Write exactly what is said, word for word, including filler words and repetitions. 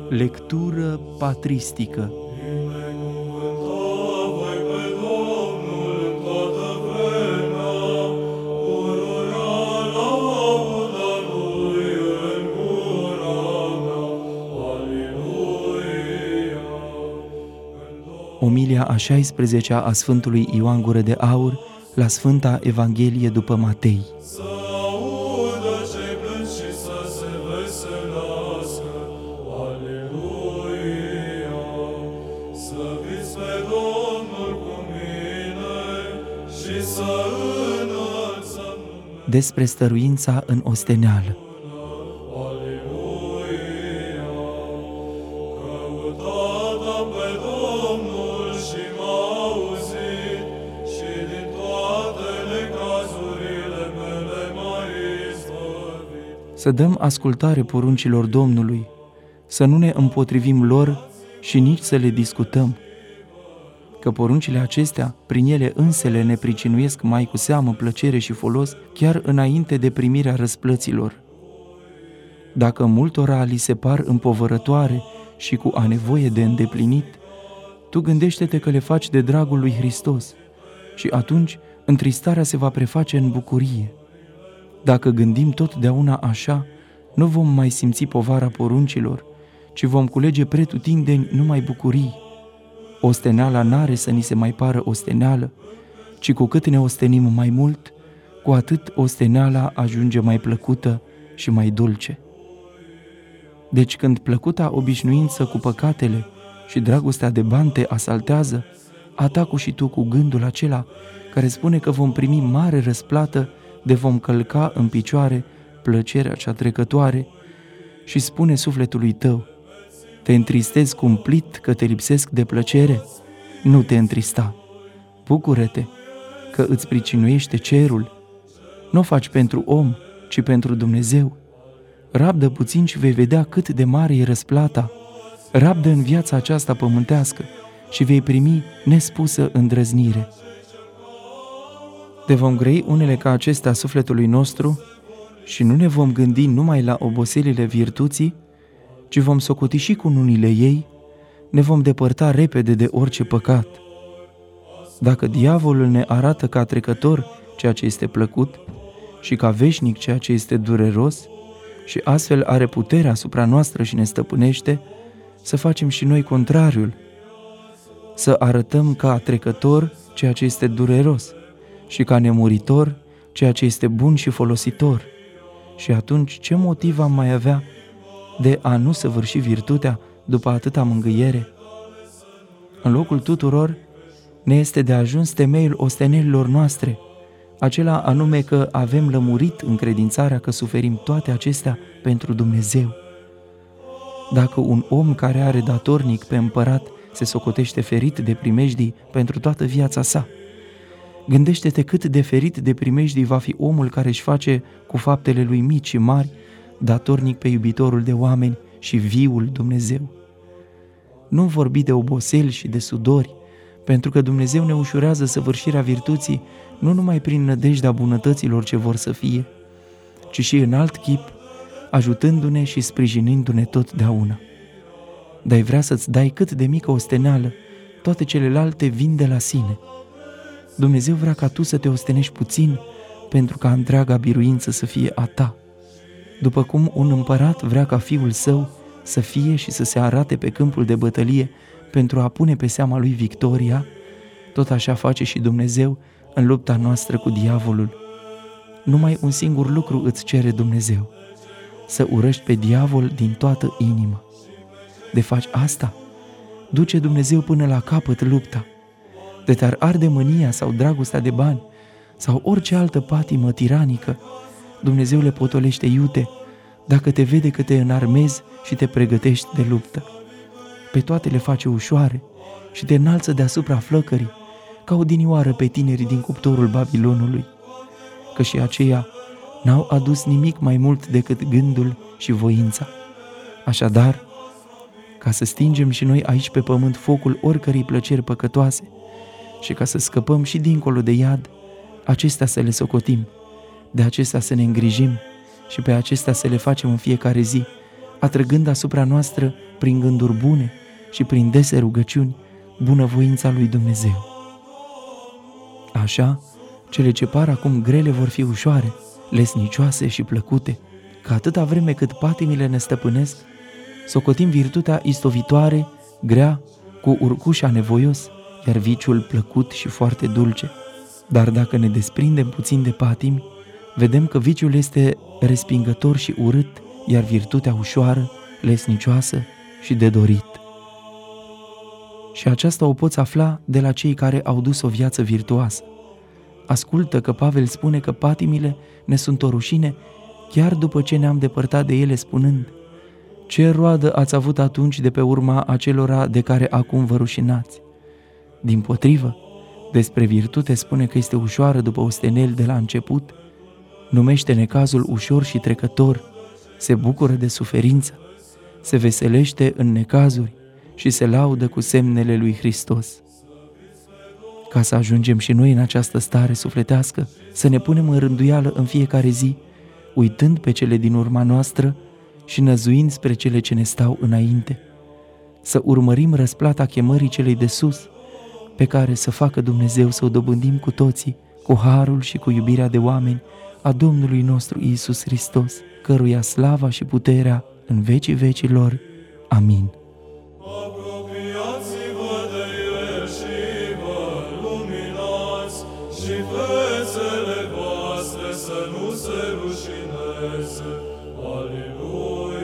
Lectură patristică. Omilia a șaisprezecea a Sfântului Ioan Gură de Aur la Sfânta Evanghelie după Matei. Despre stăruința în osteneală. Să dăm ascultare poruncilor Domnului, să nu ne împotrivim lor și nici să le discutăm, că poruncile acestea, prin ele însele ne pricinuiesc mai cu seamă plăcere și folos, chiar înainte de primirea răsplăților. Dacă multora li se par împovărătoare și cu a nevoie de îndeplinit, tu gândește-te că le faci de dragul lui Hristos și atunci întristarea se va preface în bucurie. Dacă gândim totdeauna așa, nu vom mai simți povara poruncilor, ci vom culege pretutindeni numai bucurii. Osteneala n-are să ni se mai pară osteneală, ci cu cât ne ostenim mai mult, cu atât osteneala ajunge mai plăcută și mai dulce. Deci când plăcuta obișnuință cu păcatele și dragostea de bani te asaltează, atacu și tu cu gândul acela care spune că vom primi mare răsplată de vom călca în picioare plăcerea cea trecătoare și spune sufletului tău: te întristezi cumplit că te lipsesc de plăcere? Nu te întrista, bucură-te că îți pricinuiește cerul. Nu o faci pentru om, ci pentru Dumnezeu. Rabdă puțin și vei vedea cât de mare e răsplata. Rabdă în viața aceasta pământească și vei primi nespusă îndrăznire. Te vom grăi unele ca acestea sufletului nostru și nu ne vom gândi numai la oboselile virtuții, ci vom socoti și cu unile ei, ne vom depărta repede de orice păcat. Dacă diavolul ne arată ca trecător ceea ce este plăcut și ca veșnic ceea ce este dureros și astfel are puterea asupra noastră și ne stăpânește, să facem și noi contrariul, să arătăm ca trecător ceea ce este dureros și ca nemuritor ceea ce este bun și folositor. Și atunci ce motiv am mai avea de a nu săvârși virtutea după atâta mângâiere? În locul tuturor ne este de ajuns temeiul ostenelilor noastre, acela anume că avem lămurit încredințarea că suferim toate acestea pentru Dumnezeu. Dacă un om care are datornic pe împărat se socotește ferit de primejdii pentru toată viața sa, gândește-te cât de ferit de primejdii va fi omul care își face cu faptele lui mici și mari datornic pe iubitorul de oameni și viul Dumnezeu. Nu vorbi de oboseli și de sudori, pentru că Dumnezeu ne ușurează săvârșirea virtuții nu numai prin nădejdea bunătăților ce vor să fie, ci și în alt chip, ajutându-ne și sprijinindu-ne totdeauna. Dar vrea să-ți dai cât de mică osteneală, toate celelalte vin de la sine. Dumnezeu vrea ca tu să te ostenești puțin, pentru ca întreaga biruință să fie a ta. După cum un împărat vrea ca fiul său să fie și să se arate pe câmpul de bătălie pentru a pune pe seama lui victoria, tot așa face și Dumnezeu în lupta noastră cu diavolul. Numai un singur lucru îți cere Dumnezeu: să urăști pe diavol din toată inima. De faci asta, duce Dumnezeu până la capăt lupta. De te-ar arde mânia sau dragostea de bani sau orice altă patimă tiranică, Dumnezeu le potolește iute dacă te vede că te înarmezi și te pregătești de luptă. Pe toate le face ușoare și te înalță deasupra flăcării, ca odinioară pe tinerii din cuptorul Babilonului, că și aceia n-au adus nimic mai mult decât gândul și voința. Așadar, ca să stingem și noi aici pe pământ focul oricărei plăceri păcătoase și ca să scăpăm și dincolo de iad, acestea să le socotim, de acestea să ne îngrijim și pe acestea să le facem în fiecare zi, atrăgând asupra noastră prin gânduri bune și prin dese rugăciuni bunăvoința lui Dumnezeu. Așa, cele ce par acum grele vor fi ușoare, lesnicioase și plăcute, că atâta vreme cât patimile ne stăpânesc, socotim virtutea istovitoare, grea, cu urcușa nevoios, iar viciul plăcut și foarte dulce. Dar dacă ne desprindem puțin de patimi, vedem că viciul este respingător și urât, iar virtutea ușoară, lesnicioasă și de dorit. Și aceasta o poți afla de la cei care au dus o viață virtuoasă. Ascultă că Pavel spune că patimile ne sunt o rușine chiar după ce ne-am depărtat de ele, spunând: ce roadă ați avut atunci de pe urma acelora de care acum vă rușinați? Dimpotrivă, despre virtute spune că este ușoară după osteneli de la început, numește necazul ușor și trecător, se bucură de suferință, se veselește în necazuri și se laudă cu semnele lui Hristos. Ca să ajungem și noi în această stare sufletească, să ne punem în rânduială în fiecare zi, uitând pe cele din urma noastră și năzuind spre cele ce ne stau înainte, să urmărim răsplata chemării celei de sus, pe care să facă Dumnezeu să o dobândim cu toții, cu harul și cu iubirea de oameni a Domnului nostru Iisus Hristos, căruia slava și puterea în vecii vecilor. Amin. Apropiați-vă de El și vă luminați și fețele voastre să nu se rușineze. Aleluia!